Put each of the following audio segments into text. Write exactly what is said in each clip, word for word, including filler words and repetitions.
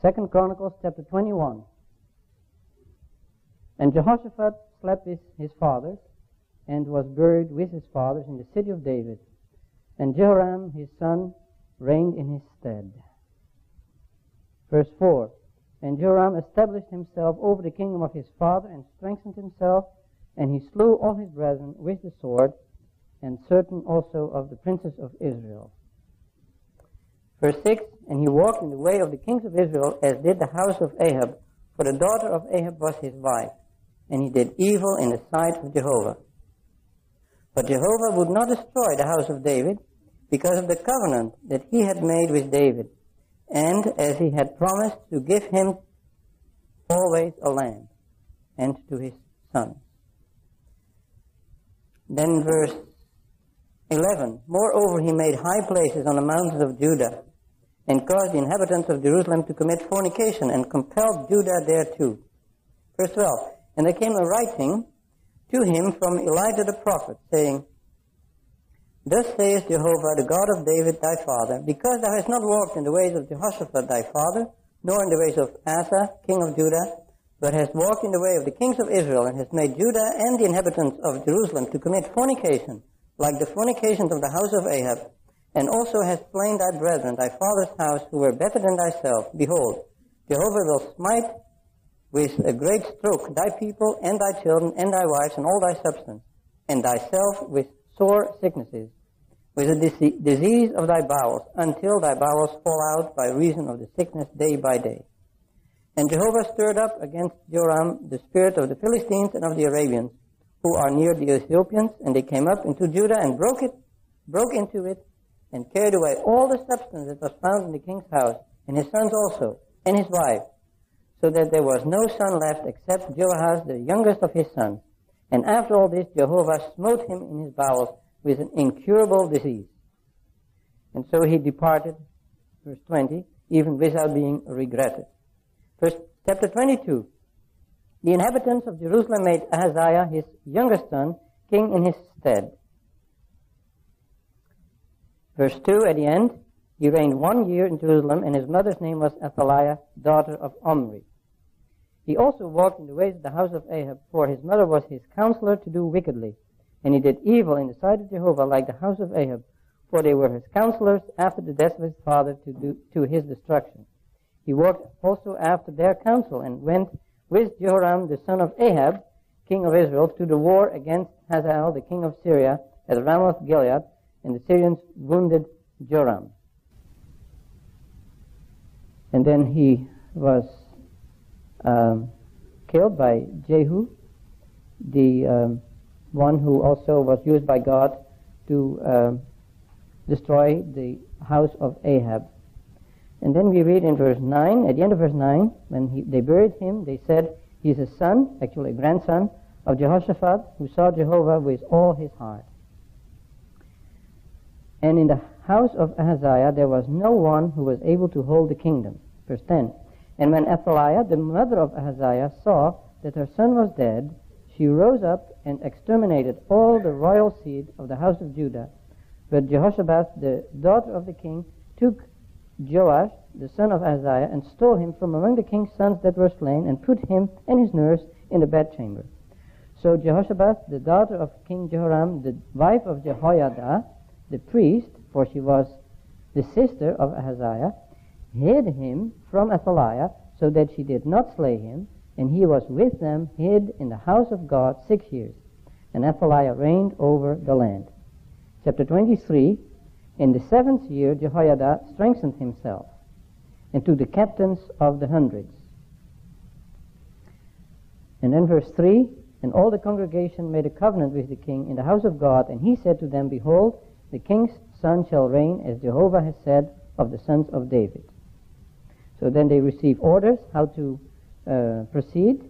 Second Chronicles chapter twenty-one. And Jehoshaphat slept with his fathers, and was buried with his fathers in the city of David. And Jehoram his son reigned in his stead. Verse four. And Jehoram established himself over the kingdom of his father, and strengthened himself, and he slew all his brethren with the sword, and certain also of the princes of Israel. Verse six. And he walked in the way of the kings of Israel, as did the house of Ahab, for the daughter of Ahab was his wife, and he did evil in the sight of Jehovah. But Jehovah would not destroy the house of David, because of the covenant that he had made with David, and as he had promised to give him always a land, and to his sons. Then verse eleven. Moreover, he made high places on the mountains of Judah, and caused the inhabitants of Jerusalem to commit fornication, and compelled Judah thereto. Verse twelve. And there came a writing to him from Elijah the prophet, saying, Thus saith Jehovah, the God of David thy father, because thou hast not walked in the ways of Jehoshaphat thy father, nor in the ways of Asa, king of Judah, but hast walked in the way of the kings of Israel, and hast made Judah and the inhabitants of Jerusalem to commit fornication, like the fornications of the house of Ahab, and also hast slain thy brethren, thy father's house, who were better than thyself. Behold, Jehovah will smite with a great stroke thy people, and thy children, and thy wives, and all thy substance, and thyself with sore sicknesses, with the dise- disease of thy bowels, until thy bowels fall out by reason of the sickness day by day. And Jehovah stirred up against Joram the spirit of the Philistines and of the Arabians, who are near the Ethiopians, and they came up into Judah and broke it, broke into it, and carried away all the substance that was found in the king's house, and his sons also, and his wife, so that there was no son left except Jehoahaz, the youngest of his sons. And after all this, Jehovah smote him in his bowels with an incurable disease. And so he departed, verse twenty, even without being regretted. Verse chapter twenty-two. The inhabitants of Jerusalem made Ahaziah, his youngest son, king in his stead. Verse two, at the end, he reigned one year in Jerusalem, and his mother's name was Athaliah, daughter of Omri. He also walked in the ways of the house of Ahab, for his mother was his counselor to do wickedly. And he did evil in the sight of Jehovah, like the house of Ahab, for they were his counselors after the death of his father to do to his destruction. He walked also after their counsel, and went with Jehoram the son of Ahab, king of Israel, to the war against Hazael, the king of Syria, at Ramoth Gilead, and the Syrians wounded Joram. And then he was um, killed by Jehu, the um, one who also was used by God to uh, destroy the house of Ahab. And then we read in verse nine, at the end of verse nine, when he, they buried him, they said, he is a son, actually a grandson, of Jehoshaphat, who saw Jehovah with all his heart. And in the house of Ahaziah there was no one who was able to hold the kingdom. Verse ten. And when Athaliah, the mother of Ahaziah, saw that her son was dead, she rose up and exterminated all the royal seed of the house of Judah. But Jehoshaphat, the daughter of the king, took Joash, the son of Ahaziah, and stole him from among the king's sons that were slain, and put him and his nurse in the bedchamber. So Jehoshaphat, the daughter of King Jehoram, the wife of Jehoiada, the priest, for she was the sister of Ahaziah, hid him from Athaliah, so that she did not slay him, and he was with them hid in the house of God six years. And Athaliah reigned over the land. Chapter twenty-three. In the seventh year Jehoiada strengthened himself, and to the captains of the hundreds. And then verse three, and all the congregation made a covenant with the king in the house of God, and he said to them, Behold, the king's son shall reign, as Jehovah has said, of the sons of David. So then they receive orders how to uh, proceed.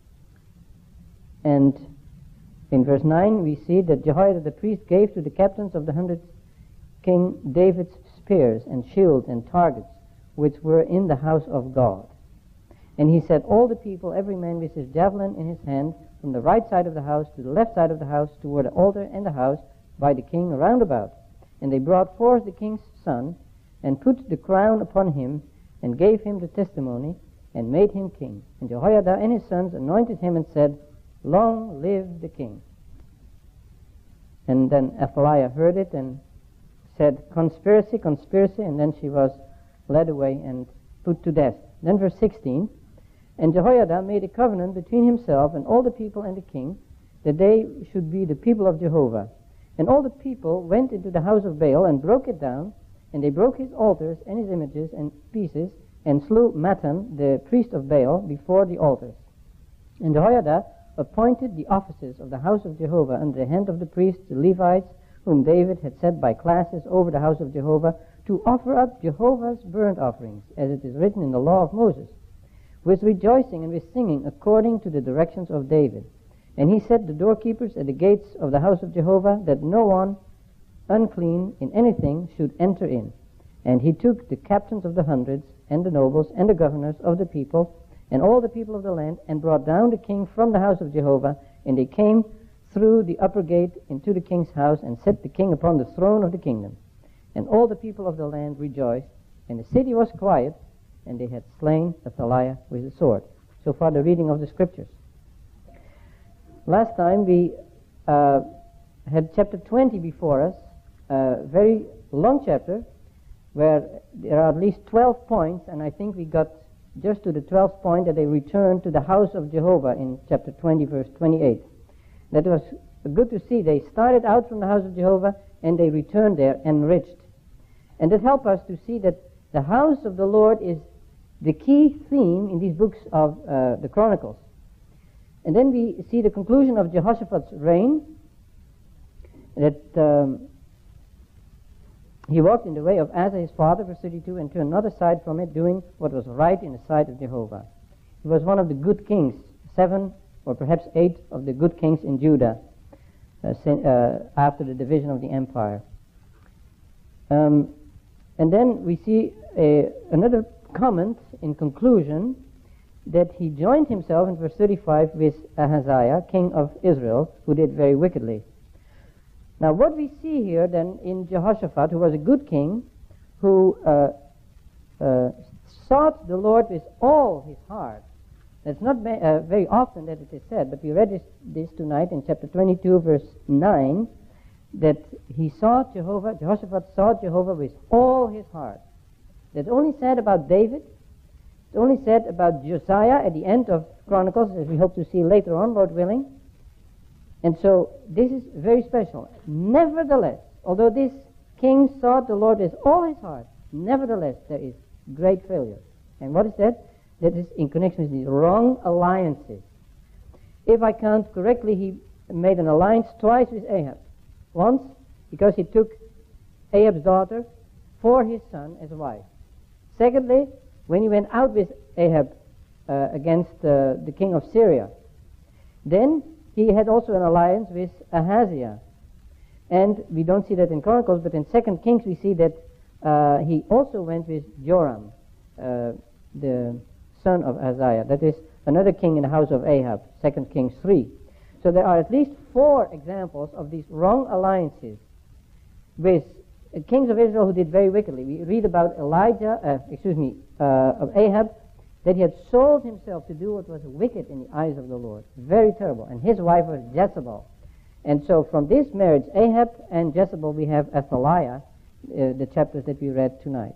And in verse nine we see that Jehoiada the priest gave to the captains of the hundreds King David's spears and shields and targets, which were in the house of God. And he set all the people, every man with his javelin in his hand, from the right side of the house to the left side of the house, toward the altar and the house, by the king round about. And they brought forth the king's son, and put the crown upon him, and gave him the testimony, and made him king. And Jehoiada and his sons anointed him and said, Long live the king. And then Athaliah heard it and said, Conspiracy, conspiracy, and then she was led away and put to death. Then verse sixteen, And Jehoiada made a covenant between himself and all the people and the king, that they should be the people of Jehovah. And all the people went into the house of Baal and broke it down, and they broke his altars and his images and pieces, and slew Mattan, the priest of Baal, before the altars. And Jehoiada appointed the officers of the house of Jehovah under the hand of the priests, the Levites, whom David had set by classes over the house of Jehovah, to offer up Jehovah's burnt offerings, as it is written in the law of Moses, with rejoicing and with singing, according to the directions of David. And he set the doorkeepers at the gates of the house of Jehovah, that no one unclean in anything should enter in. And he took the captains of the hundreds, and the nobles, and the governors of the people, and all the people of the land, and brought down the king from the house of Jehovah, and they came through the upper gate into the king's house, and set the king upon the throne of the kingdom. And all the people of the land rejoiced, and the city was quiet, and they had slain Athaliah with the sword. So far the reading of the scriptures. Last time we uh, had chapter twenty before us, a very long chapter, where there are at least twelve points, and I think we got just to the twelfth point, that they returned to the house of Jehovah in chapter twenty, verse twenty-eight. That was good to see. They started out from the house of Jehovah, and they returned there enriched. And that helped us to see that the house of the Lord is the key theme in these books of uh, the Chronicles. And then we see the conclusion of Jehoshaphat's reign, that um, he walked in the way of Asa his father, verse thirty-two, and turned not aside from it, doing what was right in the sight of Jehovah. He was one of the good kings, seven or perhaps eight of the good kings in Judah, uh, sin, uh, after the division of the empire. Um, and then we see a, another comment in conclusion, that he joined himself in verse thirty-five with Ahaziah, king of Israel, who did very wickedly. Now what we see here then in Jehoshaphat, who was a good king, who uh, uh, sought the Lord with all his heart. That's not ma- uh, very often that it is said, but we read this, this tonight in chapter twenty-two, verse nine, that he sought Jehovah, Jehoshaphat sought Jehovah with all his heart. That's only said about David. It's only said about Josiah at the end of Chronicles, as we hope to see later on, Lord willing. And so this is very special. Nevertheless, although this king sought the Lord with all his heart, nevertheless there is great failure. And what is that? That is in connection with the wrong alliances. If I count correctly, he made an alliance twice with Ahab. Once because he took Ahab's daughter for his son as a wife. Secondly, when he went out with Ahab uh, against uh, the king of Syria. Then he had also an alliance with Ahaziah. And we don't see that in Chronicles, but in Second Kings we see that uh, he also went with Joram, uh, the son of Ahaziah. That is another king in the house of Ahab, Second Kings three. So there are at least four examples of these wrong alliances with kings of Israel who did very wickedly. We read about Elijah, uh, excuse me, uh, of Ahab, that he had sold himself to do what was wicked in the eyes of the Lord. Very terrible. And his wife was Jezebel. And so from this marriage, Ahab and Jezebel, we have Athaliah, uh, the chapters that we read tonight.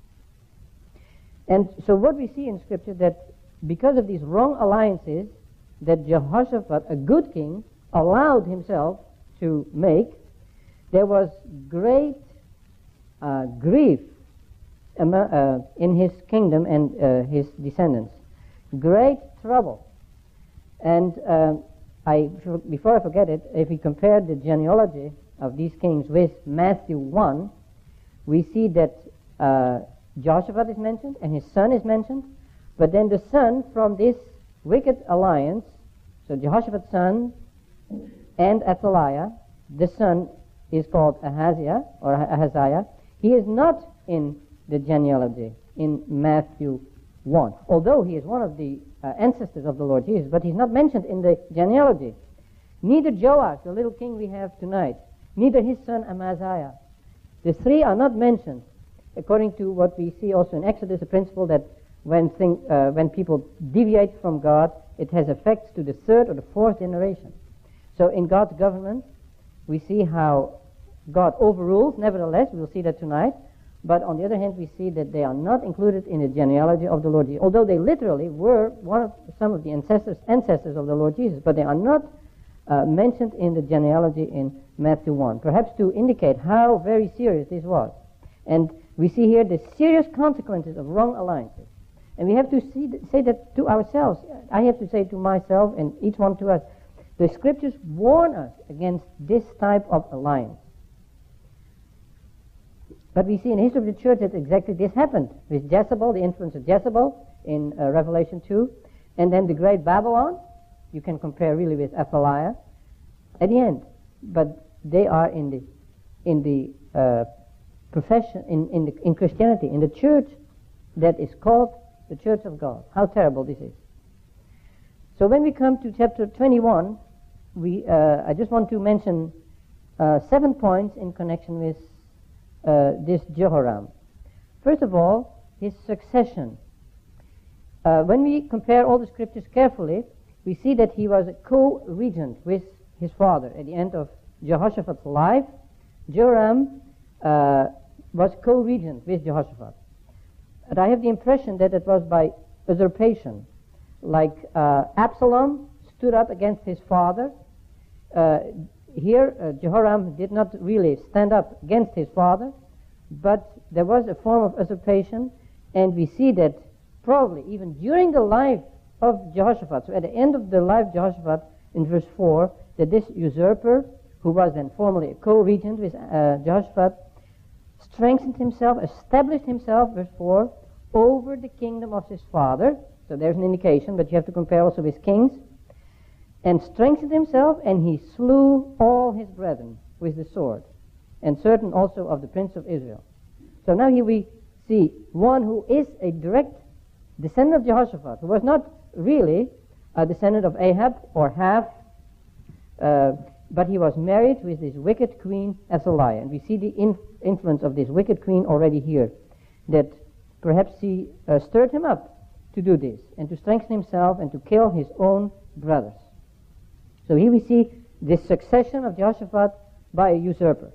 And so what we see in Scripture, that because of these wrong alliances that Jehoshaphat, a good king, allowed himself to make, there was great uh, grief uh, in his kingdom and uh, his descendants. Great trouble. And uh, I, before I forget it, if we compare the genealogy of these kings with Matthew one, we see that uh, Jehoshaphat is mentioned and his son is mentioned, but then the son from this wicked alliance, so Jehoshaphat's son and Athaliah, the son is called Ahaziah or Ahaziah. He is not in the genealogy in Matthew one, although he is one of the uh, ancestors of the Lord Jesus, but he's not mentioned in the genealogy. Neither Joash, the little king we have tonight, neither his son Amaziah. The three are not mentioned according to what we see also in Exodus, a principle that when, thing, uh, when people deviate from God, it has effects to the third or the fourth generation. So in God's government, we see how God overrules, nevertheless, we'll see that tonight, but on the other hand, we see that they are not included in the genealogy of the Lord Jesus, although they literally were one of some of the ancestors, ancestors of the Lord Jesus, but they are not uh, mentioned in the genealogy in Matthew one, perhaps to indicate how very serious this was. And we see here the serious consequences of wrong alliances. And we have to see, say that to ourselves. I have to say to myself and each one to us, the scriptures warn us against this type of alliance. But we see in the history of the church that exactly this happened with Jezebel, the influence of Jezebel in uh, Revelation two, and then the great Babylon. You can compare really with Athaliah at the end. But they are in the in the uh, profession in in, the, in Christianity, in the church that is called the Church of God. How terrible this is. So when we come to chapter twenty-one, we uh, I just want to mention uh, seven points in connection with uh, this Jehoram. First of all, his succession. Uh, when we compare all the scriptures carefully, we see that he was a co-regent with his father. At the end of Jehoshaphat's life, Joram uh, was co-regent with Jehoshaphat. And I have the impression that it was by usurpation. Like uh, Absalom stood up against his father. Uh, here, uh, Jehoram did not really stand up against his father, but there was a form of usurpation, and we see that probably even during the life of Jehoshaphat, so at the end of the life of Jehoshaphat, in verse four, that this usurper, who was then formerly a co-regent with uh, Jehoshaphat, strengthened himself, established himself, verse four, over the kingdom of his father. So there's an indication, but you have to compare also with kings. And strengthened himself, and he slew all his brethren with the sword, and certain also of the prince of Israel. So now here we see one who is a direct descendant of Jehoshaphat, who was not really a descendant of Ahab or half, uh, but he was married with this wicked queen Athaliah. And we see the inf- influence of this wicked queen already here, that perhaps he uh, stirred him up to do this, and to strengthen himself and to kill his own brothers. So here we see this succession of Jehoshaphat by a usurper,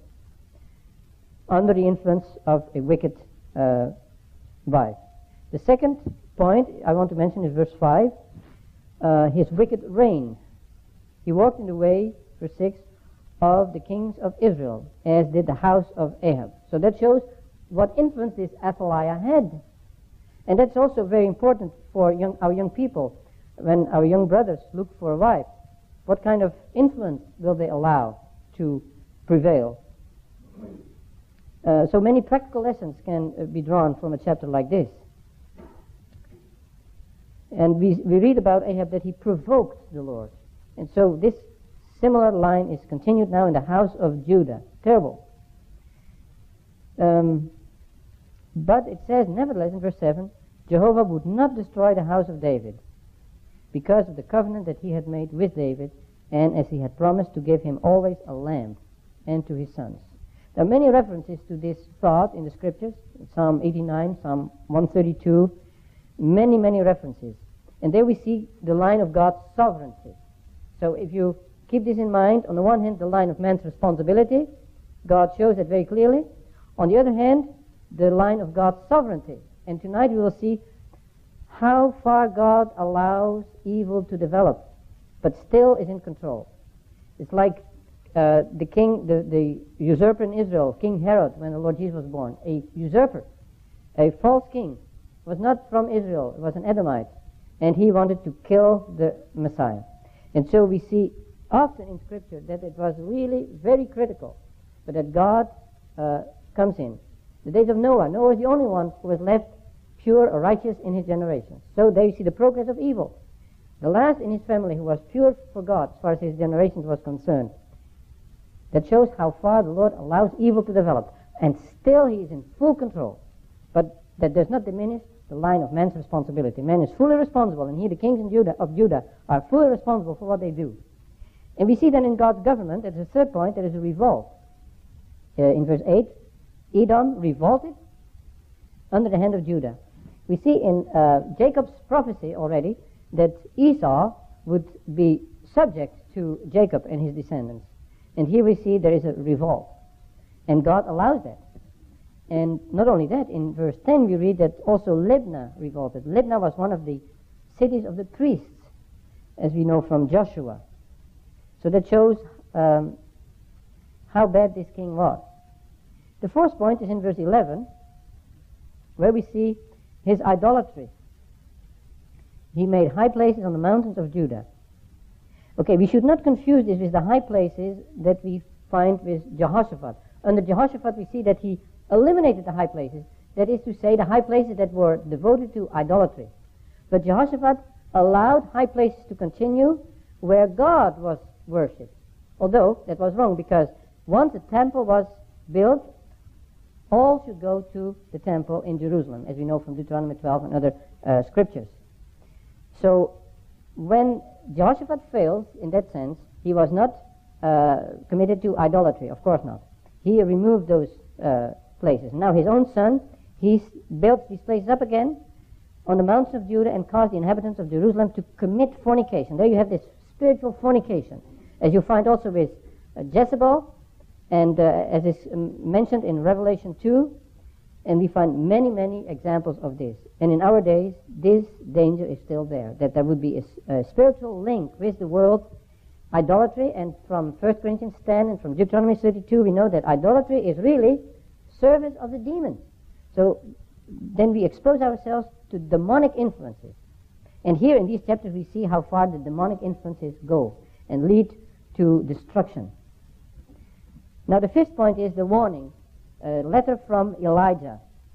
under the influence of a wicked uh, wife. The second point I want to mention is verse five, uh, his wicked reign. He walked in the way, verse six, of the kings of Israel, as did the house of Ahab. So that shows what influence this Athaliah had. And that's also very important for young, our young people. When our young brothers look for a wife, what kind of influence will they allow to prevail? Uh, so many practical lessons can uh, be drawn from a chapter like this. And we, we read about Ahab that he provoked the Lord. And so this similar line is continued now in the house of Judah. Terrible. Um, but it says, nevertheless, in verse seven, Jehovah would not destroy the house of David because of the covenant that he had made with David, and as he had promised to give him always a lamb and to his sons. There are many references to this thought in the scriptures, Psalm eighty-nine, Psalm one thirty-two, many, many references. And there we see the line of God's sovereignty. So if you keep this in mind, on the one hand, the line of man's responsibility, God shows it very clearly. On the other hand, the line of God's sovereignty. And tonight we will see how far God allows evil to develop, but still is in control. It's like uh, the king, the, the usurper in Israel, King Herod, when the Lord Jesus was born. A usurper, a false king, was not from Israel, it was an Edomite, and he wanted to kill the Messiah. And so we see often in Scripture that it was really very critical, but that God uh, comes in. The days of Noah, Noah was the only one who was left pure or righteous in his generation. So there you see the progress of evil. The last in his family who was pure for God as far as his generations was concerned. That shows how far the Lord allows evil to develop. And still he is in full control. But that does not diminish the line of man's responsibility. Man is fully responsible, and here the kings in Judah, of Judah are fully responsible for what they do. And we see then in God's government, as a third point, there is a revolt. Uh, in verse eight, Edom revolted under the hand of Judah. We see in uh, Jacob's prophecy already that Esau would be subject to Jacob and his descendants. And here we see there is a revolt. And God allows that. And not only that, in verse ten we read that also Libnah revolted. Libnah was one of the cities of the priests, as we know from Joshua. So that shows um, how bad this king was. The fourth point is in verse eleven, where we see his idolatry. He made high places on the mountains of Judah. Okay, we should not confuse this with the high places that we find with Jehoshaphat. Under Jehoshaphat we see that he eliminated the high places, that is to say, the high places that were devoted to idolatry. But Jehoshaphat allowed high places to continue where God was worshipped. Although that was wrong, because once the temple was built, all should go to the temple in Jerusalem, as we know from Deuteronomy twelve and other uh, scriptures. So when Jehoshaphat failed in that sense, he was not uh, committed to idolatry, of course not. He removed those uh, places. Now his own son, he built these places up again on the mountains of Judah and caused the inhabitants of Jerusalem to commit fornication. There you have this spiritual fornication, as you find also with uh, Jezebel, and uh, as is um, mentioned in Revelation two, and we find many, many examples of this. And in our days, this danger is still there, that there would be a, a spiritual link with the world, idolatry, and from First Corinthians ten and from Deuteronomy thirty-two, we know that idolatry is really service of the demons. So then we expose ourselves to demonic influences. And here in these chapters we see how far the demonic influences go and lead to destruction. Now the fifth point is the warning, a letter from Elijah.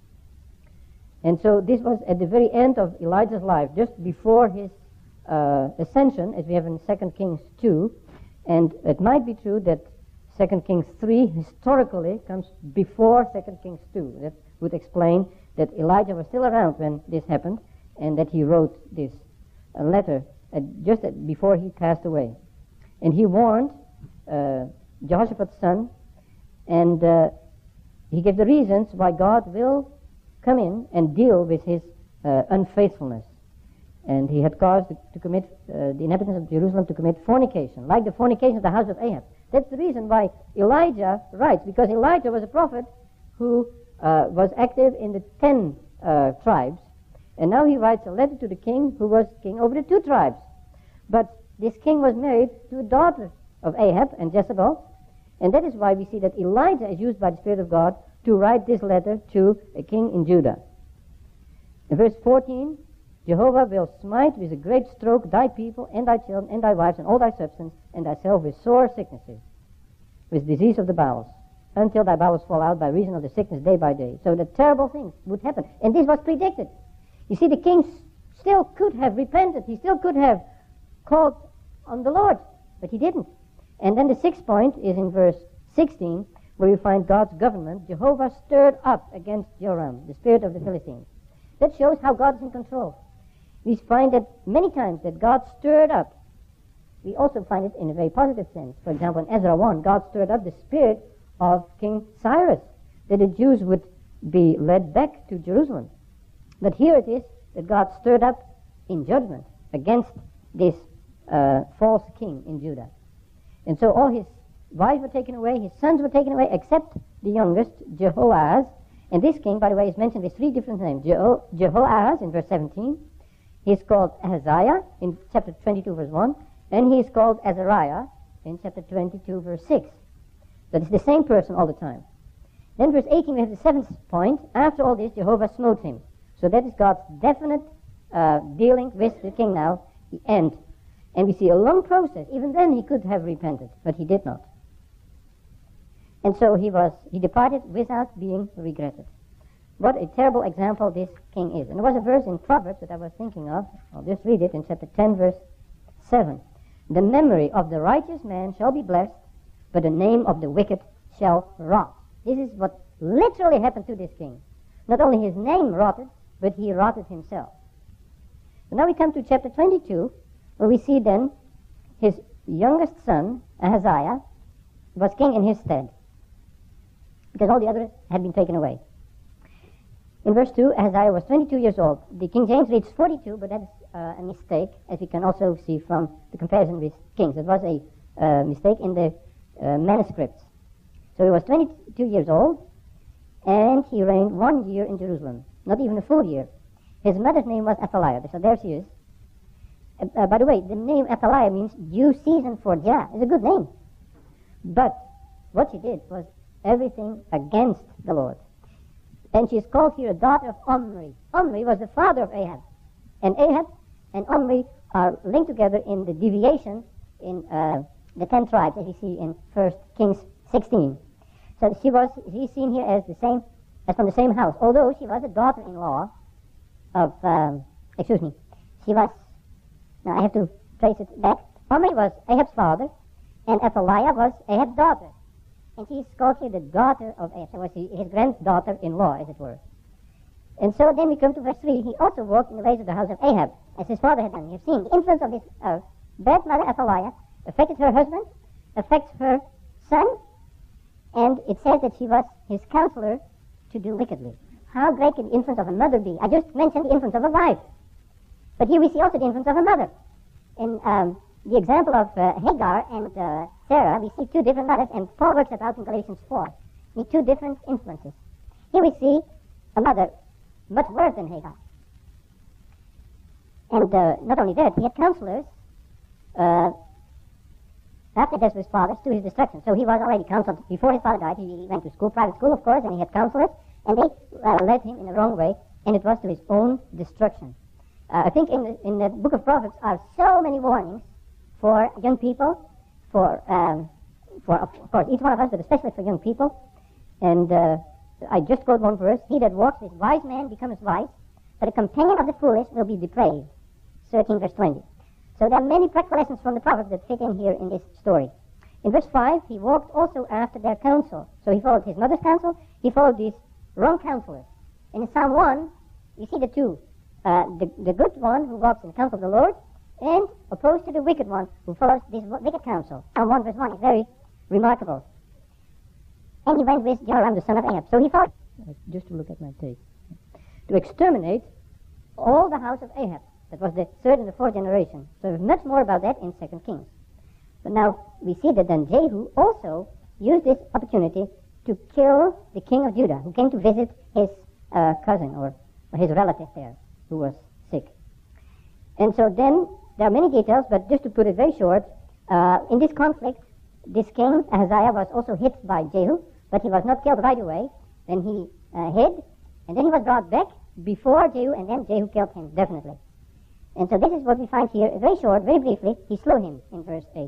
And so this was at the very end of Elijah's life, just before his uh, ascension, as we have in Second Kings two. And it might be true that Second Kings three historically comes before Second Kings two. That would explain that Elijah was still around when this happened, and that he wrote this uh, letter uh, just at, before he passed away. And he warned uh, Jehoshaphat's son, and uh, he gave the reasons why God will come in and deal with his uh, unfaithfulness. And he had caused to, to commit, uh, the inhabitants of Jerusalem to commit fornication, like the fornication of the house of Ahab. That's the reason why Elijah writes, because Elijah was a prophet who uh, was active in the ten uh, tribes, and now he writes a letter to the king who was king over the two tribes. But this king was married to a daughter of Ahab and Jezebel, and that is why we see that Elijah is used by the Spirit of God to write this letter to a king in Judah. In verse fourteen, Jehovah will smite with a great stroke thy people and thy children and thy wives and all thy substance and thyself with sore sicknesses, with disease of the bowels, until thy bowels fall out by reason of the sickness day by day. So the terrible things would happen. And this was predicted. You see, the king still could have repented. He still could have called on the Lord, but he didn't. And then the sixth point is in verse sixteen, where we find God's government. Jehovah stirred up against Joram, the spirit of the Philistines. That shows how God is in control. We find that many times that God stirred up. We also find it in a very positive sense. For example, in Ezra one, God stirred up the spirit of King Cyrus, that the Jews would be led back to Jerusalem. But here it is that God stirred up in judgment against this uh, false king in Judah. And so all his wives were taken away, his sons were taken away, except the youngest, Jehoahaz. And this king, by the way, is mentioned with three different names. Jeho- Jehoahaz in verse seventeen. He's called Ahaziah in chapter twenty-two, verse one. And he is called Azariah in chapter twenty-two, verse six. So it's the same person all the time. Then verse eighteen, we have the seventh point. After all this, Jehovah smote him. So that is God's definite uh, dealing with the king now, the end. And we see a long process. Even then he could have repented, but he did not. And so he was, he departed without being regretted. What a terrible example this king is. And there was a verse in Proverbs that I was thinking of. I'll just read it in chapter ten, verse seven. The memory of the righteous man shall be blessed, but the name of the wicked shall rot. This is what literally happened to this king. Not only his name rotted, but he rotted himself. So now we come to chapter twenty-two, where we see then his youngest son, Ahaziah, was king in his stead, because all the others had been taken away. In verse two, Ahaziah was twenty-two years old. The King James reads forty-two, but that's uh, a mistake, as we can also see from the comparison with Kings. It was a uh, mistake in the uh, manuscripts. So he was twenty-two years old, and he reigned one year in Jerusalem, not even a full year. His mother's name was Athaliah, so there she is. Uh, uh, by the way, the name Athaliah means due season for Jah. It's a good name. But what she did was everything against the Lord. And she is called here a daughter of Omri. Omri was the father of Ahab. And Ahab and Omri are linked together in the deviation in uh, the ten tribes, as you see in First Kings sixteen. So she was, she's seen here as the same, as from the same house, although she was a daughter-in-law of, um, excuse me, she was, now I have to trace it back. Omri was Ahab's father, and Athaliah was Ahab's daughter. And she is called here the daughter of Ahab. So was his granddaughter-in-law, as it were. And so then we come to verse three. He also walked in the ways of the house of Ahab, as his father had done. You've seen the influence of this uh, bad mother, Athaliah, affected her husband, affects her son, and it says that she was his counselor to do wickedly. How great can the influence of a mother be? I just mentioned the influence of a wife. But here we see also the influence of a mother. In um, the example of uh, Hagar and uh, Sarah, we see two different mothers, and Paul works it out in Galatians four. We see two different influences. Here we see a mother much worse than Hagar. And uh, not only that, he had counselors uh, after death of his father to his destruction. So he was already counseled before his father died. He went to school, private school, of course, and he had counselors, and they uh, led him in the wrong way, and it was to his own destruction. Uh, I think in the, in the book of Proverbs are so many warnings for young people, for, um, for of course, each one of us, but especially for young people. And uh, I just quote one verse: "He that walks with wise man becomes wise, but a companion of the foolish will be depraved." thirteen verse twenty. So there are many practical lessons from the Proverbs that fit in here in this story. In verse five, he walked also after their counsel. So he followed his mother's counsel, he followed these wrong counselors. And in Psalm one, you see the two. Uh, the, the good one who walks in the counsel of the Lord, and opposed to the wicked one who follows this wicked counsel. Psalm one verse one is very remarkable. And he went with Jehoram the son of Ahab. So he thought, just to look at my tape, to exterminate all the house of Ahab. That was the third and the fourth generation. So there's much more about that in Second Kings. But now we see that then Jehu also used this opportunity to kill the king of Judah, who came to visit his uh, cousin or, or his relative there, who was sick. And so then there are many details, but just to put it very short, uh, in this conflict, this king Ahaziah was also hit by Jehu, but he was not killed right away. Then he uh, hid, and then he was brought back before Jehu, and then Jehu killed him, definitely. And so this is what we find here, very short, very briefly. He slew him in verse eight.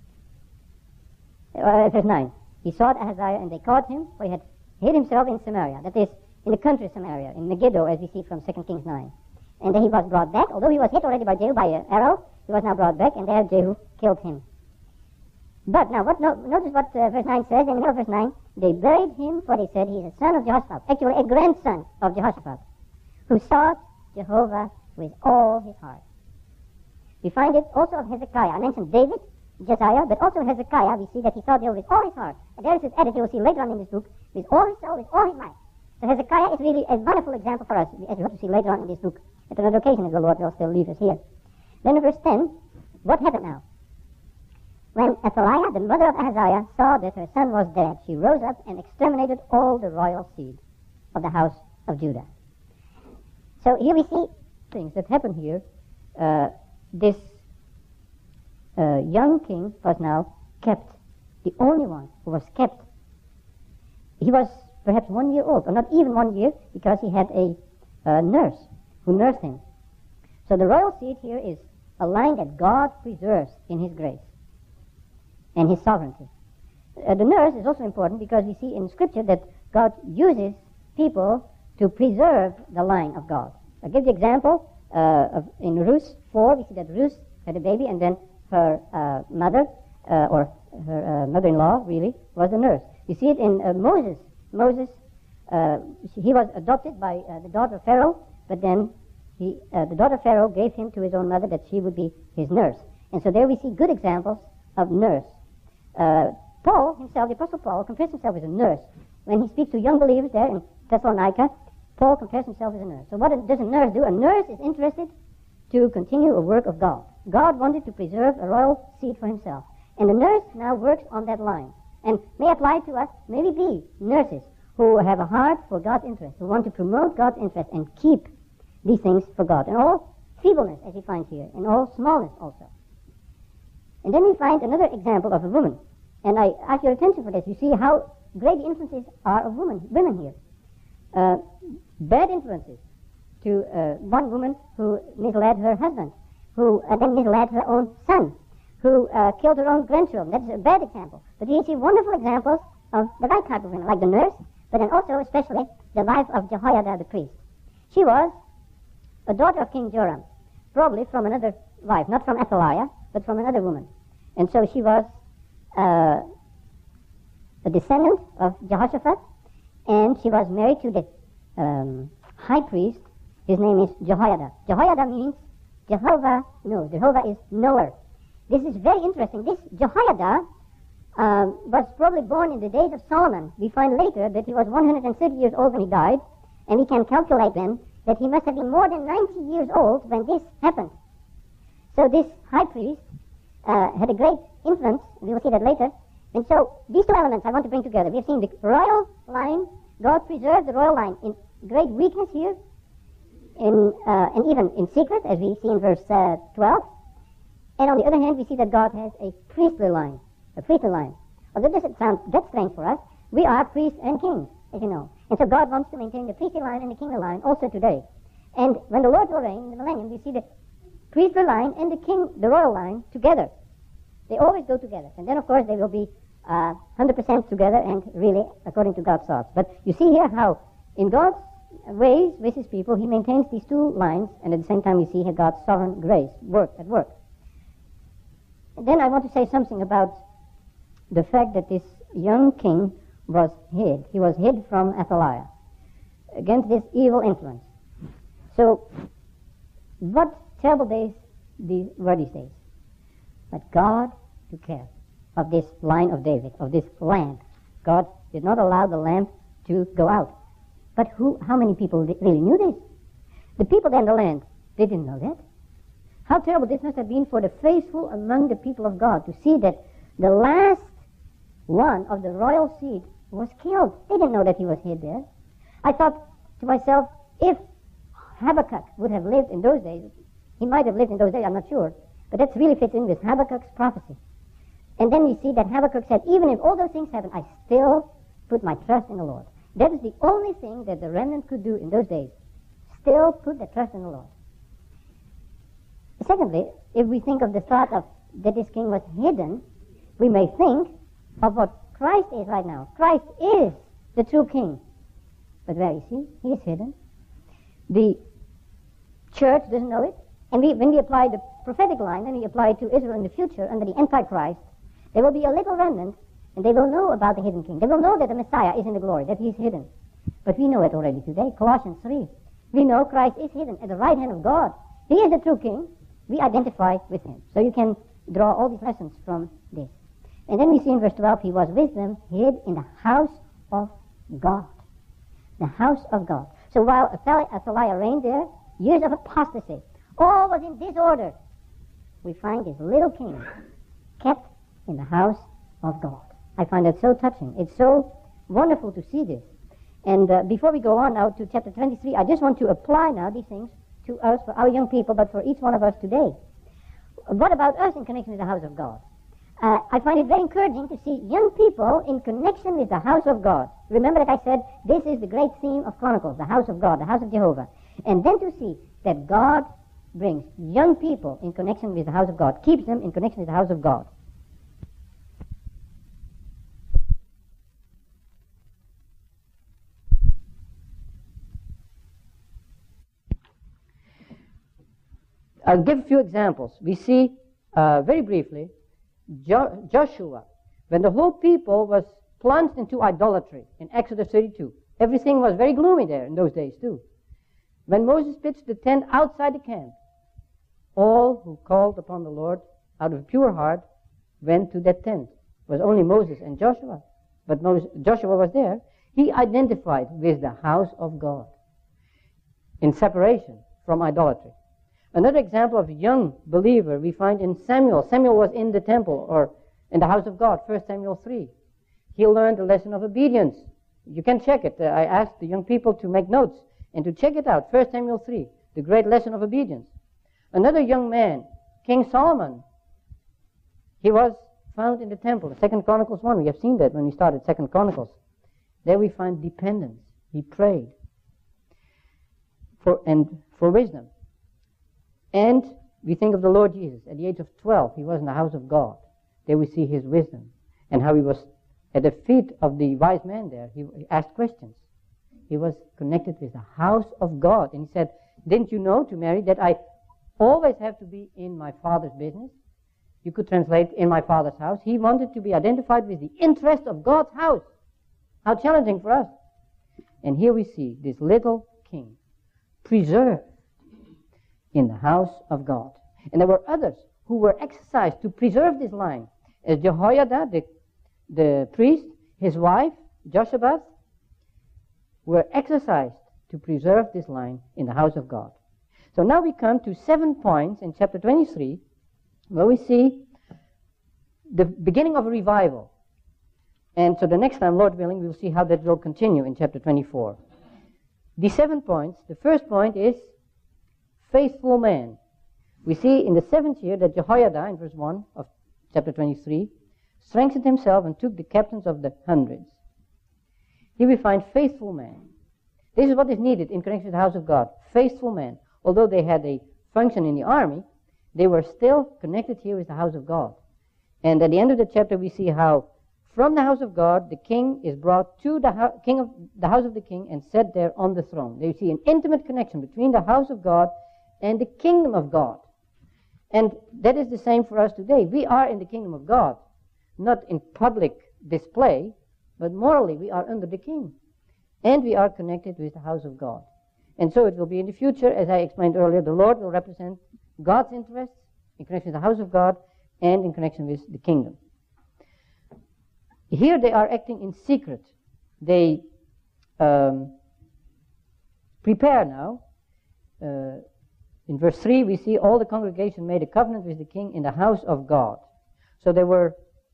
Uh, verse nine. He sought Ahaziah, and they caught him, for he had hid himself in Samaria. That is, in the country of Samaria, in Megiddo, as we see from Second Kings nine. And then he was brought back. Although he was hit already by Jehu by an arrow, he was now brought back, and there Jehu killed him. But now, what, no, notice what uh, verse nine says. In the middle of verse nine, they buried him, for they said he is a son of Jehoshaphat, actually a grandson of Jehoshaphat, who sought Jehovah with all his heart. We find it also of Hezekiah. I mentioned David, Josiah, but also Hezekiah, we see that he sought Jehovah with all his heart. And there is his attitude, you'll see later on in this book, with all his soul, with all his might. So Hezekiah is really a wonderful example for us, as we hope to see later on in this book. At another occasion, if the Lord will still leave us here. Then in verse ten, what happened now? When Athaliah, the mother of Ahaziah, saw that her son was dead, she rose up and exterminated all the royal seed of the house of Judah. So here we see things that happen here. Uh, this uh, young king was now kept, the only one who was kept. He was perhaps one year old, or not even one year, because he had a uh, nurse who nursed him. So the royal seed here is a line that God preserves in his grace and his sovereignty. Uh, the nurse is also important because we see in Scripture that God uses people to preserve the line of God. I'll give the example uh, of in Ruth four. We see that Ruth had a baby, and then her uh, mother, uh, or her uh, mother-in-law, really, was a nurse. You see it in uh, Moses. Moses, uh, he was adopted by uh, the daughter of Pharaoh, but then he, uh, the daughter of Pharaoh gave him to his own mother that she would be his nurse. And so there we see good examples of nurse. Uh, Paul himself, the Apostle Paul, compares himself as a nurse. When he speaks to young believers there in Thessalonica, Paul compares himself as a nurse. So what does a nurse do? A nurse is interested to continue a work of God. God wanted to preserve a royal seed for himself. And the nurse now works on that line. And may apply to us, may we be nurses who have a heart for God's interest, who want to promote God's interest and keep these things for God. And all feebleness, as we find here, and all smallness also. And then we find another example of a woman. And I ask your attention for this. You see how great the influences are of women, women here. Uh, bad influences to uh, one woman who misled her husband, who uh, then misled her own son, who uh, killed her own grandchildren. That's a bad example. But you see wonderful examples of the right type of women, like the nurse, but then also especially the wife of Jehoiada the priest. She was a daughter of King Joram, probably from another wife, not from Athaliah, but from another woman. And so she was uh, a descendant of Jehoshaphat, and she was married to the um, high priest. His name is Jehoiada. Jehoiada means Jehovah knows. Jehovah is knower. This is very interesting. This Jehoiada um, was probably born in the days of Solomon. We find later that he was one hundred thirty years old when he died, and we can calculate then that he must have been more than ninety years old when this happened. So this high priest uh, had a great influence. We will see that later. And so these two elements I want to bring together. We have seen the royal line. God preserved the royal line in great weakness here, in, uh, and even in secret, as we see in verse uh, twelve. And on the other hand, we see that God has a priestly line, a priestly line. Although this doesn't sound that strange for us, we are priests and kings, as you know. And so God wants to maintain the priestly line and the kingly line also today. And when the Lord will reign in the millennium, we see the priestly line and the king, the royal line, together. They always go together. And then, of course, they will be uh, one hundred percent together and really according to God's thoughts. But you see here how in God's ways with his people, he maintains these two lines, and at the same time we see God's sovereign grace work at work. And then I want to say something about the fact that this young king was hid. He was hid from Athaliah against this evil influence. So, what terrible days these were these days. But God took care of this line of David, of this lamp. God did not allow the lamp to go out. But who? How many people really knew this? The people in the land, they didn't know that. How terrible this must have been for the faithful among the people of God to see that the last one of the royal seed was killed. They didn't know that he was hid there. I thought to myself, if Habakkuk would have lived in those days, he might have lived in those days, I'm not sure, but that's really fits in with Habakkuk's prophecy. And then we see that Habakkuk said, even if all those things happen, I still put my trust in the Lord. That is the only thing that the remnant could do in those days. Still put their trust in the Lord. Secondly, if we think of the thought of that this king was hidden, we may think of what Christ is right now. Christ is the true king. But where is he? He is hidden. The church doesn't know it. And we, when we apply the prophetic line, then we apply it to Israel in the future under the Antichrist, there will be a little remnant, and they will know about the hidden king. They will know that the Messiah is in the glory, that he is hidden. But we know it already today. Colossians three. We know Christ is hidden at the right hand of God. He is the true king. We identify with him. So you can draw all these lessons from this. And then we see in verse twelve, he was with them, hid in the house of God. The house of God. So while Athaliah reigned there, years of apostasy, all was in disorder, we find this little king kept in the house of God. I find that so touching. It's so wonderful to see this. And uh, before we go on now to chapter twenty-three, I just want to apply now these things to us, for our young people, but for each one of us today. What about us in connection with the house of God? Uh, I find it very encouraging to see young people in connection with the house of God. Remember that I said this is the great theme of Chronicles, the house of God, the house of Jehovah. And then to see that God brings young people in connection with the house of God, keeps them in connection with the house of God. I'll give a few examples. We see, uh, very briefly, jo- Joshua, when the whole people was plunged into idolatry in Exodus thirty-two. Everything was very gloomy there in those days too. When Moses pitched the tent outside the camp, all who called upon the Lord out of a pure heart went to that tent. It was only Moses and Joshua, but Moses, Joshua was there. He identified with the house of God. in separation from idolatry. Another example of a young believer we find in Samuel. Samuel was in the temple or in the house of God, First Samuel three. He learned the lesson of obedience. You can check it. Uh, I asked the young people to make notes and to check it out. First Samuel three, the great lesson of obedience. Another young man, King Solomon, he was found in the temple. Second Chronicles one, we have seen that when we started Second Chronicles. There we find dependence. He prayed for and for wisdom. And we think of the Lord Jesus. At the age of twelve, he was in the house of God. There we see his wisdom and how he was at the feet of the wise man there. He, he asked questions. He was connected with the house of God. And he said, didn't you know, to Mary, that I always have to be in my Father's business? You could translate in my Father's house. He wanted to be identified with the interest of God's house. How challenging for us. And here we see this little king preserved in the house of God. And there were others who were exercised to preserve this line. As Jehoiada, the, the priest, his wife, Joshabeth, were exercised to preserve this line in the house of God. So now we come to seven points in chapter twenty-three, where we see the beginning of a revival. And so the next time, Lord willing, we'll see how that will continue in chapter twenty-four. The seven points, the first point is faithful man. We see in the seventh year that Jehoiada, in verse one of chapter twenty-three, strengthened himself and took the captains of the hundreds. Here we find faithful man. This is what is needed in connection with the house of God. Faithful man. Although they had a function in the army, they were still connected here with the house of God. And at the end of the chapter we see how from the house of God the king is brought to the ho- king of the house of the king and set there on the throne. There you see an intimate connection between the house of God and the kingdom of God. And that is the same for us today. We are in the kingdom of God, not in public display, but morally we are under the king. And we are connected with the house of God. And so it will be in the future, as I explained earlier, the Lord will represent God's interests in connection with the house of God and in connection with the kingdom. Here they are acting in secret. They um, prepare now. Uh, in verse three we see all the congregation made a covenant with the king in the house of God. So there were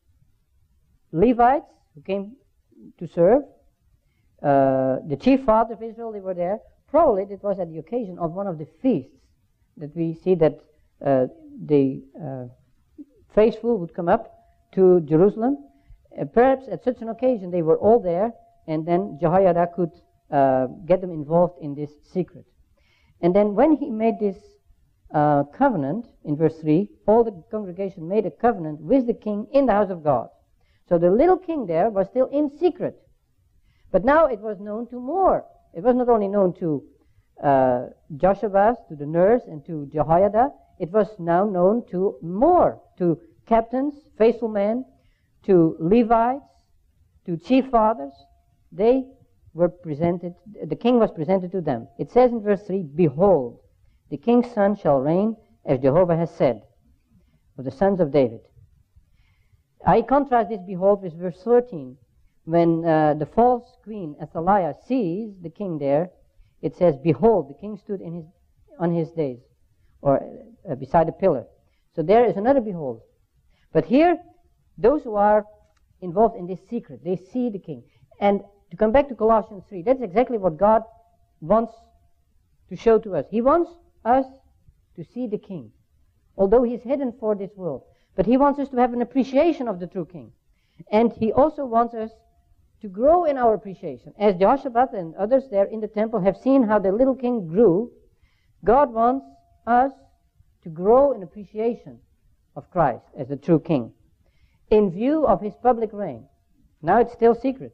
Levites who came to serve. Uh, the chief father of Israel, they were there. Probably it was at the occasion of one of the feasts that we see that uh, the uh, faithful would come up to Jerusalem. Uh, perhaps at such an occasion they were all there, and then Jehoiada could uh, get them involved in this secret. And then when he made this uh, covenant, in verse three, all the congregation made a covenant with the king in the house of God. So the little king there was still in secret. But now it was known to more. It was not only known to uh, Joshabas, to the nurse, and to Jehoiada. It was now known to more, to captains, faithful men, to Levites, to chief fathers. They were presented, the king was presented to them. It says in verse three, behold, the king's son shall reign as Jehovah has said, of the sons of David. I contrast this behold with verse thirteen. When uh, the false queen Athaliah sees the king there, it says, behold, the king stood in his, on his days, or uh, beside a pillar. So there is another behold. But here, those who are involved in this secret, they see the king. And to come back to Colossians three, that's exactly what God wants to show to us. He wants us to see the king, although he's hidden for this world. But he wants us to have an appreciation of the true king. And he also wants us to grow in our appreciation. As Jehoshaphat and others there in the temple have seen how the little king grew, God wants us to grow in appreciation of Christ as the true king in view of his public reign. Now it's still secret.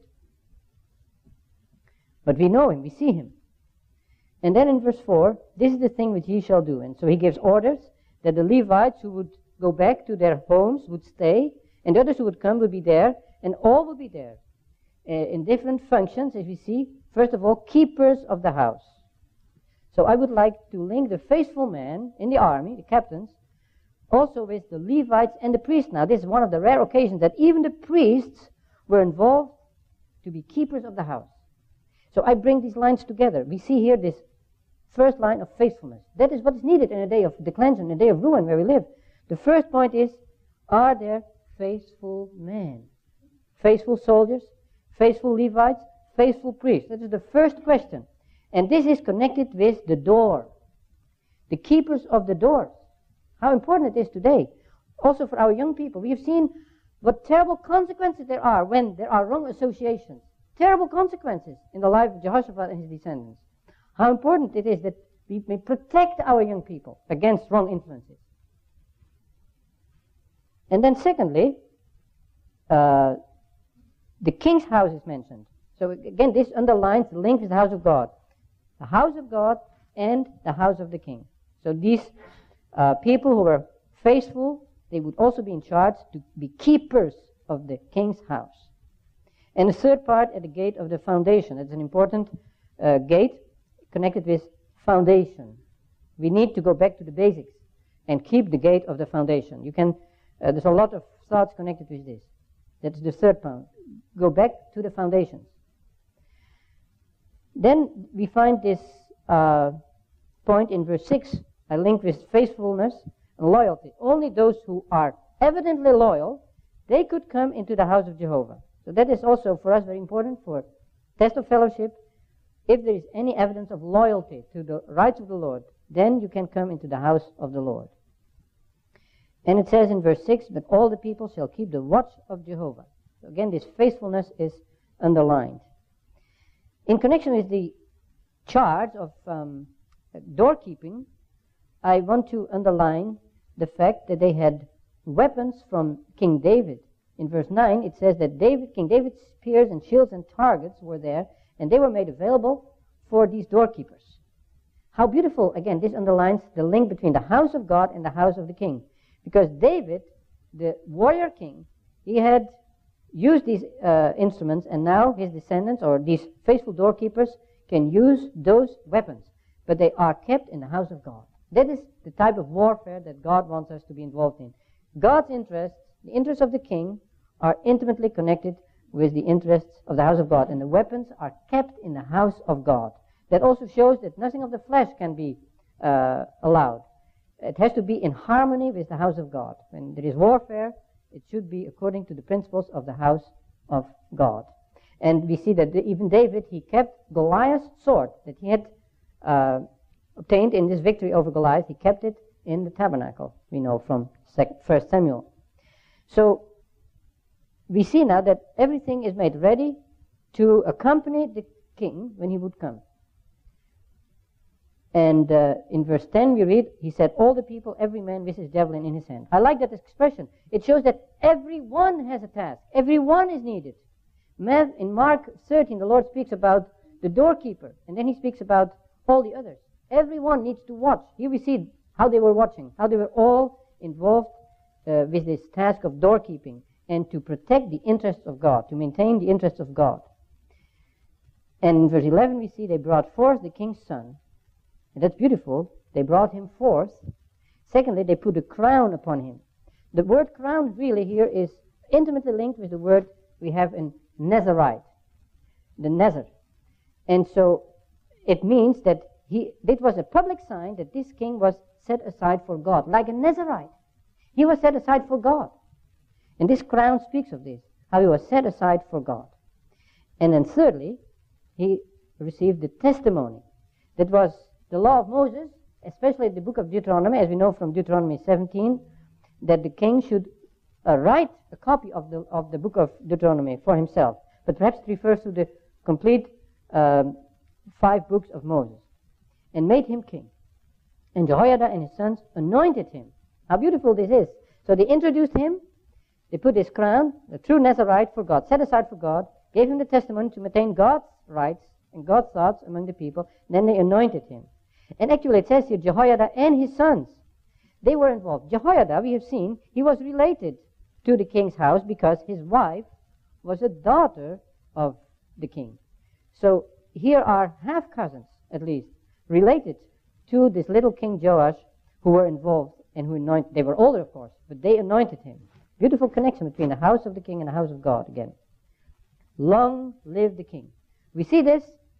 But we know him, we see him. And then in verse four, this is the thing which ye shall do. And so he gives orders that the Levites who would go back to their homes would stay, and the others who would come would be there, and all would be there. Uh, in different functions, as we see. First of all, keepers of the house. So I would like to link the faithful men in the army, the captains, also with the Levites and the priests. Now, this is one of the rare occasions that even the priests were involved to be keepers of the house. So I bring these lines together. We see here this first line of faithfulness. That is what is needed in a day of declension, in a day of ruin where we live. The first point is, are there faithful men? Faithful soldiers, faithful Levites, faithful priests. That is the first question. And this is connected with the door. The keepers of the doors. How important it is today. Also for our young people. We have seen what terrible consequences there are when there are wrong associations. Terrible consequences in the life of Jehoshaphat and his descendants. How important it is that we may protect our young people against wrong influences. And then secondly, uh, the king's house is mentioned. So again, this underlines the link with the house of God. The house of God and the house of the king. So these uh, people who were faithful, they would also be in charge to be keepers of the king's house. And the third part at the gate of the foundation. It's an important uh, gate connected with foundation. We need to go back to the basics and keep the gate of the foundation. You can, uh, there's a lot of thoughts connected with this. That's the third point. Go back to the foundations. Then we find this uh, point in verse six, I link with faithfulness and loyalty. Only those who are evidently loyal, they could come into the house of Jehovah. So that is also for us very important for test of fellowship. If there is any evidence of loyalty to the rights of the Lord, then you can come into the house of the Lord. And it says in verse six, but all the people shall keep the watch of Jehovah. So again, this faithfulness is underlined. In connection with the charge of um, doorkeeping, I want to underline the fact that they had weapons from King David. In verse nine, it says that David, King David's spears and shields and targets were there, and they were made available for these doorkeepers. How beautiful, again, this underlines the link between the house of God and the house of the king. Because David, the warrior king, he had used these uh, instruments, and now his descendants, or these faithful doorkeepers, can use those weapons. But they are kept in the house of God. That is the type of warfare that God wants us to be involved in. God's interests, the interests of the king, are intimately connected with the interests of the house of God. And the weapons are kept in the house of God. That also shows that nothing of the flesh can be uh, allowed. It has to be in harmony with the house of God. When there is warfare, it should be according to the principles of the house of God. And we see that even David, he kept Goliath's sword that he had uh, obtained in this victory over Goliath. He kept it in the tabernacle, we know from First Samuel. So we see now that everything is made ready to accompany the king when he would come. And uh, in verse ten we read, he said, all the people, every man with his javelin in his hand. I like that expression. It shows that everyone has a task. Everyone is needed. In Mark thirteen, the Lord speaks about the doorkeeper, and then he speaks about all the others. Everyone needs to watch. Here we see how they were watching, how they were all involved uh, with this task of doorkeeping and to protect the interests of God, to maintain the interests of God. And in verse eleven we see they brought forth the king's son. And that's beautiful. They brought him forth. Secondly, they put a crown upon him. The word crown really here is intimately linked with the word we have in Nazarite, the Nazar. And so it means that he, it was a public sign that this king was set aside for God, like a Nazarite. He was set aside for God. And this crown speaks of this, how he was set aside for God. And then thirdly, he received the testimony. That was the law of Moses, especially the book of Deuteronomy, as we know from Deuteronomy seventeen, that the king should uh, write a copy of the of the book of Deuteronomy for himself. But perhaps it refers to the complete um, five books of Moses. And made him king. And Jehoiada and his sons anointed him. How beautiful this is. So they introduced him, they put his crown, the true Nazarite for God, set aside for God, gave him the testimony to maintain God's rights and God's thoughts among the people, and then they anointed him. And actually it says here, Jehoiada and his sons, they were involved. Jehoiada, we have seen, he was related to the king's house because his wife was a daughter of the king. So here are half-cousins, at least, related to this little King Joash who were involved and who anointed. They were older, of course, but they anointed him. Beautiful connection between the house of the king and the house of God again. Long live the king. We see this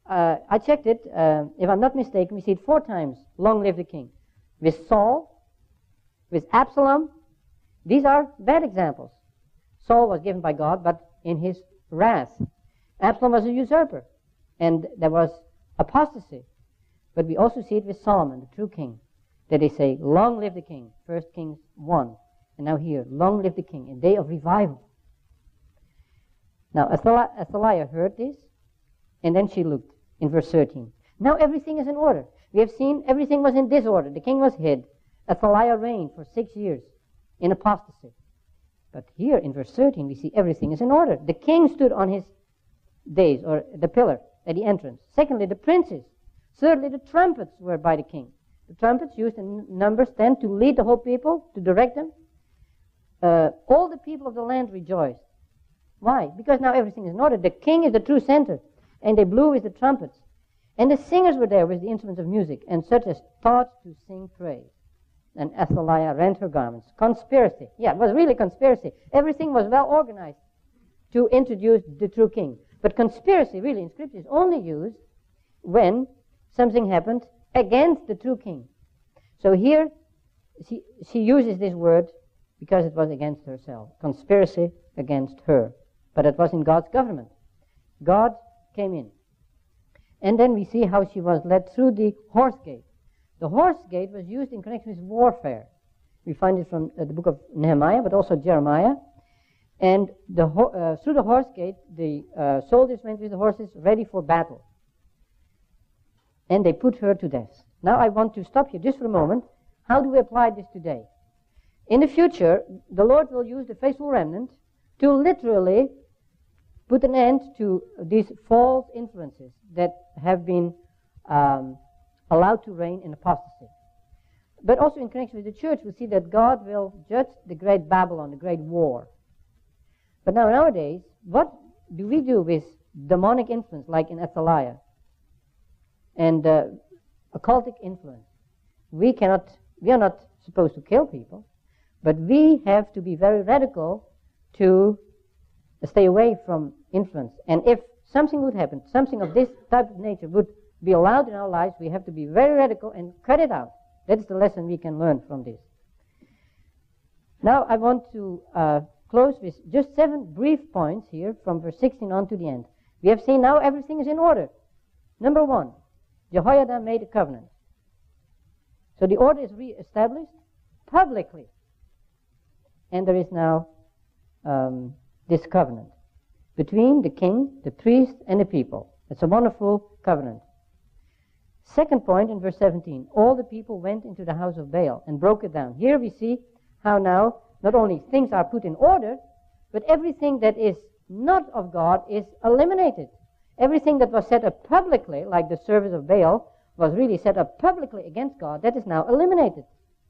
uh, I checked it. Uh, if I'm not mistaken, we see it four times. Long live the king. With Saul, with Absalom. These are bad examples. Saul was given by God, but in his wrath. Absalom was a usurper, and there was apostasy. But we also see it with Solomon, the true king, that they say, long live the king, First Kings one. And now here, long live the king, a day of revival. Now Athaliah heard this, and then she looked in verse thirteen. Now everything is in order. We have seen everything was in disorder. The king was hid. Athaliah reigned for six years in apostasy. But here in verse thirteen we see everything is in order. The king stood on his days, or the pillar at the entrance. Secondly, the princes. Thirdly, the trumpets were by the king. The trumpets used in Numbers ten to lead the whole people, to direct them. Uh, all the people of the land rejoiced. Why? Because now everything is in order. The king is the true center, and they blew with the trumpets. And the singers were there with the instruments of music, and such as taught to sing praise. And Athaliah rent her garments. Conspiracy. Yeah, it was really conspiracy. Everything was well organized to introduce the true king. But conspiracy, really, in Scripture, is only used when something happened against the true king. So here, she, she uses this word because it was against herself. Conspiracy against her. But it was in God's government. God came in. And then we see how she was led through the horse gate. The horse gate was used in connection with warfare. We find it from uh, the book of Nehemiah, but also Jeremiah. And the ho- uh, through the horse gate, the uh, soldiers went with the horses ready for battle. And they put her to death. Now I want to stop here just for a moment. How do we apply this today? In the future, the Lord will use the faithful remnant to literally put an end to these false influences that have been um, allowed to reign in apostasy. But also in connection with the church, we see that God will judge the great Babylon, the great war. But now nowadays, what do we do with demonic influence, like in Athaliah, and uh, occultic influence? We cannot, we are not supposed to kill people, but we have to be very radical to stay away from influence. And if something would happen, something of this type of nature would be allowed in our lives, we have to be very radical and cut it out. That is the lesson we can learn from this. Now I want to uh, close with just seven brief points here from verse sixteen on to the end. We have seen now everything is in order. Number one, Jehoiada made a covenant. So the order is re-established publicly. And there is now um, this covenant between the king, the priest, and the people. It's a wonderful covenant. Second point in verse seventeen, all the people went into the house of Baal and broke it down. Here we see how now not only things are put in order, but everything that is not of God is eliminated. Everything that was set up publicly, like the service of Baal, was really set up publicly against God, that is now eliminated.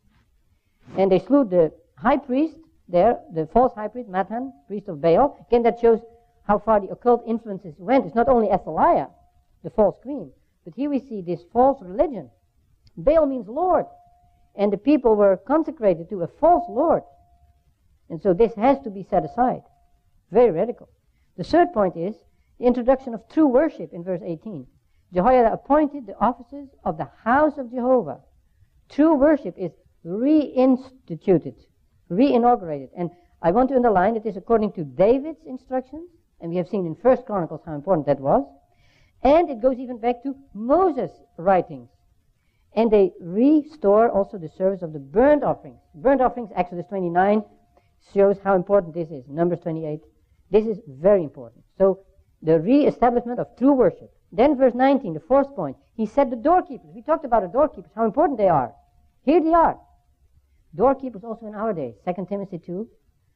And they slew the high priest there, the false high priest, Mathan, priest of Baal. Again, that shows how far the occult influences went. It's not only Athaliah, the false queen, but here we see this false religion. Baal means Lord, and the people were consecrated to a false Lord. And so this has to be set aside. Very radical. The third point is the introduction of true worship in verse eighteen. Jehoiada appointed the officers of the house of Jehovah. True worship is reinstituted, reinaugurated. And I want to underline it is according to David's instructions, and we have seen in First Chronicles how important that was. And it goes even back to Moses' writings. And they restore also the service of the burnt offerings. Burnt offerings, Exodus twenty-nine, shows how important this is. Numbers twenty-eight. This is very important. So the re-establishment of true worship. Then verse nineteen, the fourth point. He said the doorkeepers. We talked about the doorkeepers, how important they are. Here they are. Doorkeepers also in our days. Second Timothy two.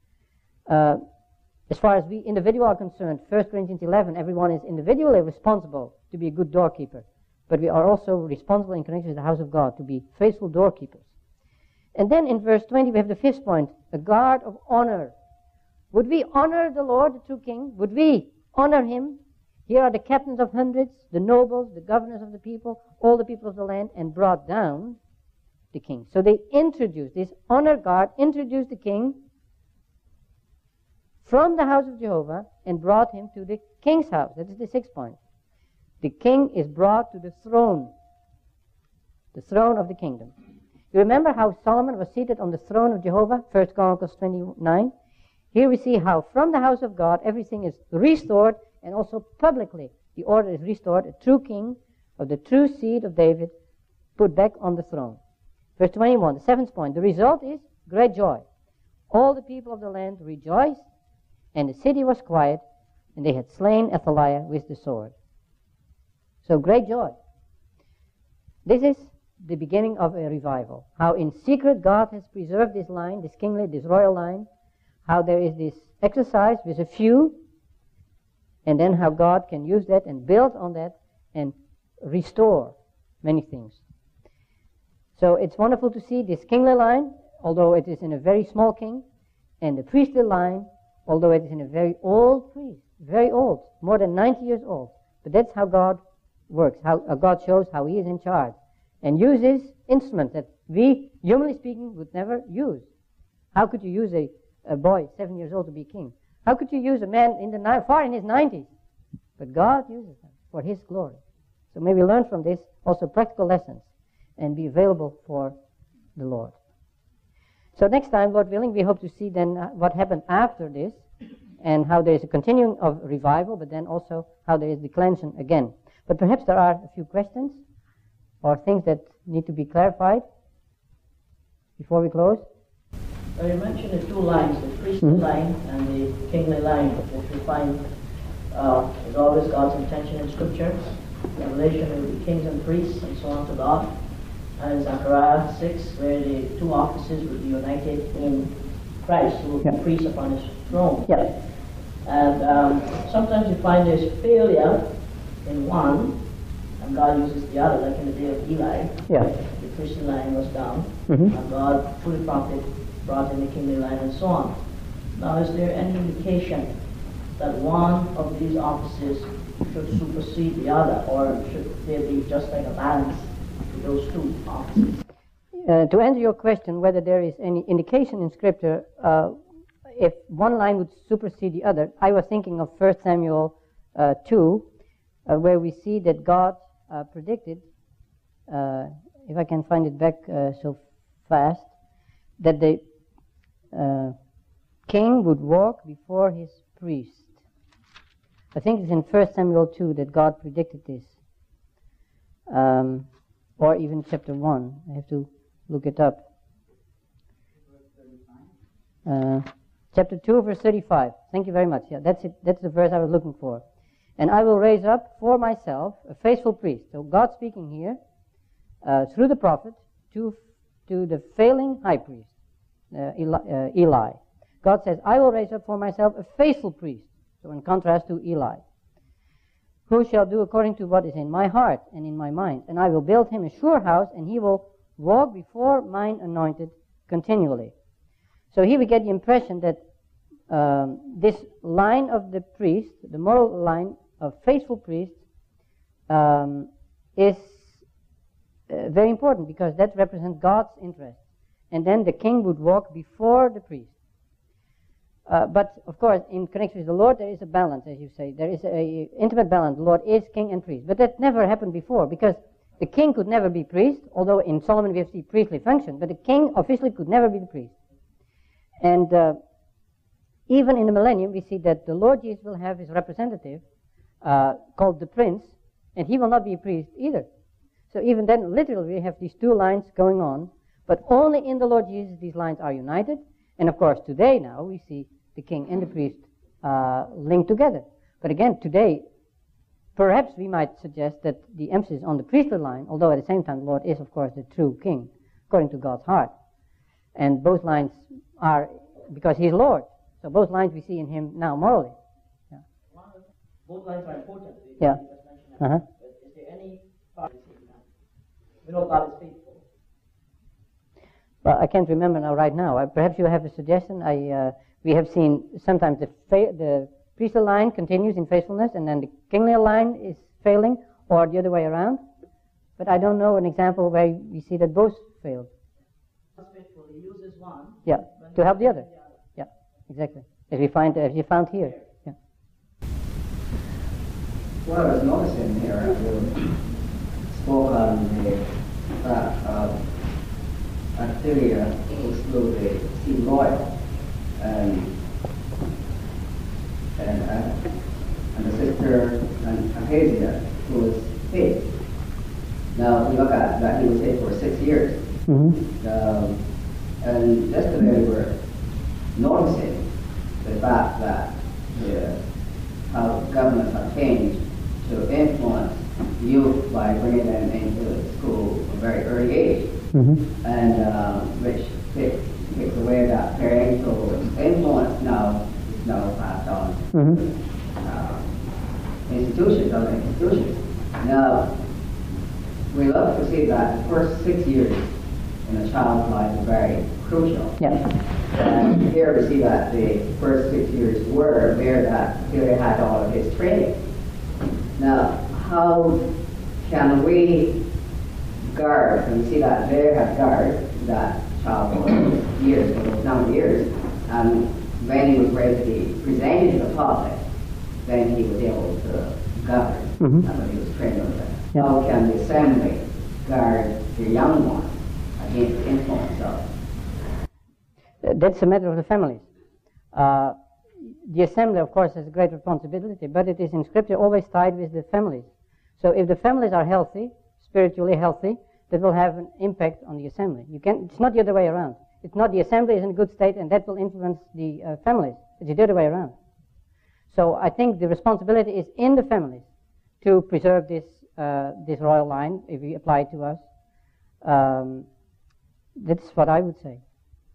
Uh, as far as we individual are concerned, First Corinthians eleven, everyone is individually responsible to be a good doorkeeper. But we are also responsible in connection with the house of God to be faithful doorkeepers. And then in verse twenty we have the fifth point, a guard of honor. Would we honor the Lord, the true King? Would we honor him? Here are the captains of hundreds, the nobles, the governors of the people, all the people of the land, and brought down the king. So they introduced, this honor guard introduced the king from the house of Jehovah and brought him to the king's house. That is the sixth point. the king is brought to the throne, the throne of the kingdom. You remember how Solomon was seated on the throne of Jehovah, First Chronicles twenty-nine? Here we see how from the house of God everything is restored, and also publicly the order is restored, a true king of the true seed of David put back on the throne. Verse twenty-one, the seventh point, the result is great joy. All the people of the land rejoiced, and the city was quiet, and they had slain Athaliah with the sword. So great joy. This is the beginning of a revival. How in secret God has preserved this line, this kingly, this royal line, how there is this exercise with a few, and then how God can use that and build on that and restore many things. So it's wonderful to see this kingly line, although it is in a very small king, and the priestly line, although it is in a very old priest, very old, more than ninety years old. But that's how God works, how uh, God shows how He is in charge, and uses instruments that we, humanly speaking, would never use. How could you use a, a boy, seven years old, to be king? How could you use a man in the ni- far in his nineties? But God uses them for His glory. So may we learn from this also practical lessons and be available for the Lord. So next time, Lord willing, we hope to see then what happened after this, and how there is a continuing of revival, but then also how there is declension again. But perhaps there are a few questions or things that need to be clarified before we close. Well, you mentioned the two lines, the priestly Mm-hmm. line and the kingly line, which we find uh, is always God's intention in Scripture. Revelation will be kings and priests and so on to God. And Zechariah six, where the two offices will be united in Christ, who will Yeah. be priest upon His throne. Yeah. And um, sometimes you find there's failure in one, and God uses the other, like in the day of Eli. Yeah. The priestly line was down, Mhm. and God, through the prophet, brought in the kingly line and so on. Now, is there any indication that one of these offices should supersede the other, or should there be just like a balance to those two offices? Uh, to answer your question, whether there is any indication in Scripture uh, if one line would supersede the other, I was thinking of First Samuel uh, two, uh, where we see that God uh, predicted, uh, if I can find it back uh, so fast, that the uh, king would walk before his priest. I think it's in First Samuel two that God predicted this. Um, or even chapter one. I have to look it up. Uh, chapter two, verse thirty-five. Thank you very much. Yeah, that's it. That's the verse I was looking for. And I will raise up for myself a faithful priest. So God speaking here uh, through the prophet to to the failing high priest, uh, Eli, uh, Eli. God says, I will raise up for myself a faithful priest. So in contrast to Eli, who shall do according to what is in my heart and in my mind. And I will build him a sure house, and he will walk before mine anointed continually. So here we get the impression that um, this line of the priest, the moral line of faithful priests, um, is uh, very important, because that represents God's interest. And then the king would walk before the priest. Uh, but, of course, in connection with the Lord, there is a balance, as you say. There is a intimate balance. The Lord is king and priest. But that never happened before, because the king could never be priest, although in Solomon we have the priestly function, but the king officially could never be the priest. And uh, even in the millennium, we see that the Lord Jesus will have his representative, uh, called the prince, and he will not be a priest either. So even then, literally, we have these two lines going on, but only in the Lord Jesus these lines are united. And of course, today now, we see the king and the priest uh, linked together. But again, today, perhaps we might suggest that the emphasis on the priestly line, although at the same time the Lord is, of course, the true king, according to God's heart. And both lines are, because he's Lord, so both lines we see in him now morally. Yeah. Both lines are important. Yeah. You just mentioned that. Uh-huh. But is there any part of that? We know God is faithful. Well, I can't remember now right now. Uh, perhaps you have a suggestion. I uh, we have seen sometimes the fa- the priestly line continues in faithfulness, and then the kingly line is failing, or the other way around. But I don't know an example where we see that both failed. God is faithful. He uses one. Yeah, when to help the other. the other. Yeah, exactly. As we find, as you found here. Yeah. what I was noticing here, you spoke on the fact of Athalia was slowly seem loyal, and and uh, and the sister and Ahaziah who was hid. Now we look at that he was hid for six years, Mm-hmm. um, and yesterday we were noticing the fact that the, how governments have changed to influence youth by bringing them into school at a very early age, Mm-hmm. and um, which takes, takes away that parental influence now is now passed on Mm-hmm. uh, institutions, other institutions. Now, we love to see that the first six years in a child's life is very crucial. Yeah. And here we see that the first six years were where that he had all of his training. Now, how can we guard, and we see that they have guarded that child for years, for those number of years, and when he was ready to be presented to the public, then he was able to govern, Mhm. and when he was trained on that. Yeah. How can the assembly guard the young ones against the influence of? That's a matter of the families. Uh, the assembly, of course, has a great responsibility, but it is in Scripture always tied with the families. So if the families are healthy, spiritually healthy, that will have an impact on the assembly. You can, it's not the other way around. It's not the assembly is in a good state and that will influence the uh, families. It's the other way around. So I think the responsibility is in the families to preserve this uh, this royal line, if we apply it to us. Um, that's what I would say.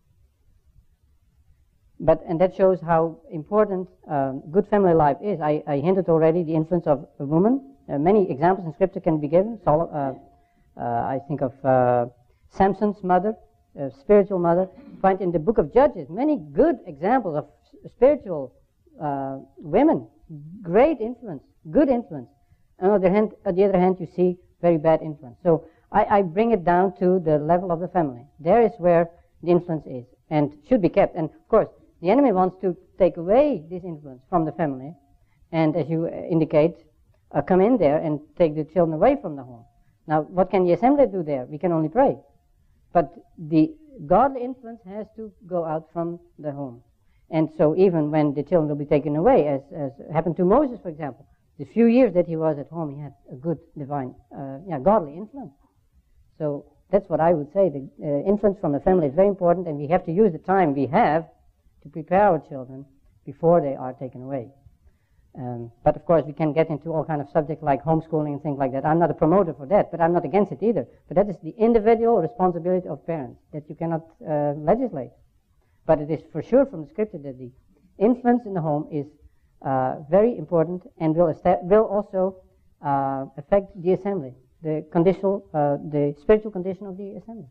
But, and that shows how important um, good family life is. I, I hinted already the influence of a woman. Uh, many examples in Scripture can be given. Sol- uh, uh, I think of uh, Samson's mother, uh, spiritual mother. Find in the book of Judges many good examples of s- spiritual uh, women. Great influence, good influence. On the other hand, on the other hand, you see very bad influence. So I, I bring it down to the level of the family. There is where the influence is and should be kept. And of course, the enemy wants to take away this influence from the family, and as you indicate, uh, come in there and take the children away from the home. Now, what can the assembly do there? We can only pray. But the godly influence has to go out from the home. And so even when the children will be taken away, as, as happened to Moses, for example, the few years that he was at home, he had a good divine, uh, yeah, godly influence. So that's what I would say. The uh, influence from the family is very important, and we have to use the time we have to prepare our children before they are taken away. Um, but of course, we can get into all kind of subjects like homeschooling and things like that. I'm not a promoter for that, but I'm not against it either. But that is the individual responsibility of parents that you cannot uh, legislate. But it is for sure from the Scripture that the influence in the home is uh, very important and will esta- will also uh, affect the assembly, the conditional, uh, the spiritual condition of the assembly.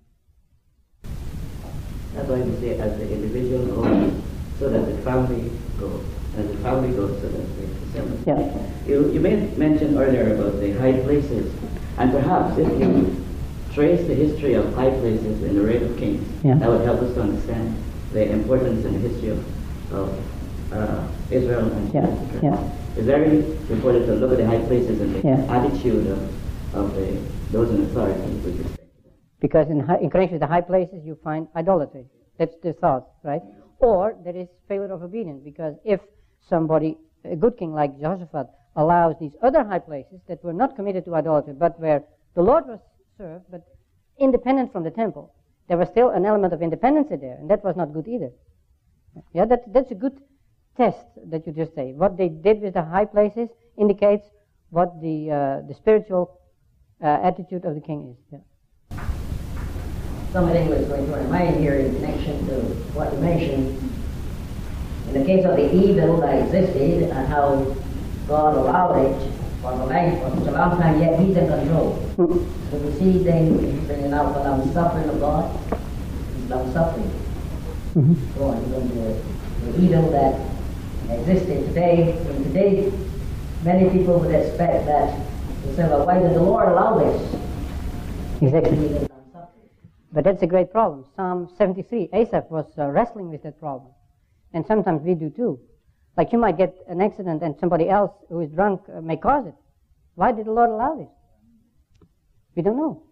That's why we say as the individual goes, so that the family goes. As the family goes, so that the assembly. Yeah. You, you made mention earlier about the high places, and perhaps if you trace the history of high places in the Reign of Kings, Yeah. that would help us to understand the importance and the history of, of uh, Israel and Yeah, Judah. yeah. It's very important to look at the high places and the Yeah. attitude of, of the, those in authority with respect to them. Because in, high, in connection with the high places, you find idolatry. That's the thought, right? Or there is failure of obedience, because if somebody, a good king like Jehoshaphat, allows these other high places that were not committed to idolatry, but where the Lord was served, but independent from the temple, there was still an element of independence there, and that was not good either. Yeah, that, that's a good test that you just say. What they did with the high places indicates what the uh, the spiritual uh, attitude of the king is. Yeah. Something was going through my mind here in connection to what you mentioned. In the case of the evil that existed and how God allowed it for the life for such a long time, yet He's in control. Mm-hmm. So we see then bringing out the long suffering of God, His long suffering. Mm-hmm. So on, even the, the evil that existed today, and today many people would expect that they say, well, why did the Lord allow this? Exactly. Even long suffering. But that's a great problem. Psalm seventy-three, Asaph was uh, wrestling with that problem. And sometimes we do too. Like you might get an accident and somebody else who is drunk uh, may cause it. Why did the Lord allow this? We don't know.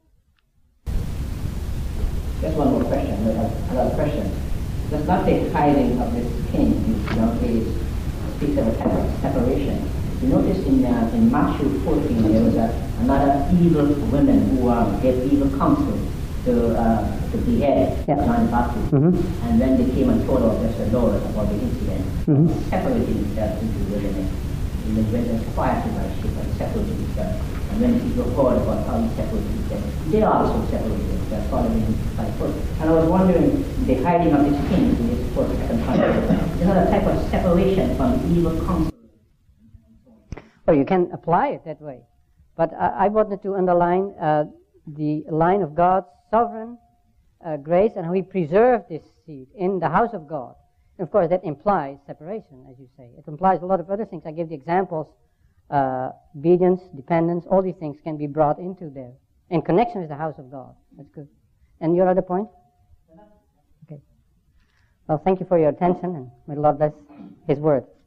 Just one more question. I have another question. Does not the hiding of this king in young age speaks of a type of separation? You notice in uh, in Matthew fourteen there was a, another evil woman who uh, gave evil counsel to uh, to behead Yeah. John the Baptist, Mm-hmm. and then they came and told us the Lord about the incident, Mhm. separating himself into the wilderness. He was very quieted by ship and separated himself. And when people heard about how he separated himself, they also separated themselves, following him by foot. And I was wondering, the hiding of this king in this first second context, is not a type of separation from evil counsel. Well, you can apply it that way. But I, I wanted to underline uh, the line of God's sovereign uh, grace and how he preserved this seed in the house of God. And of course, that implies separation, as you say. It implies a lot of other things. I gave the examples. Uh, obedience, dependence, all these things can be brought into there. In connection with the house of God. That's good. And your other point? Okay. Well, thank you for your attention, and may the Lord bless his word.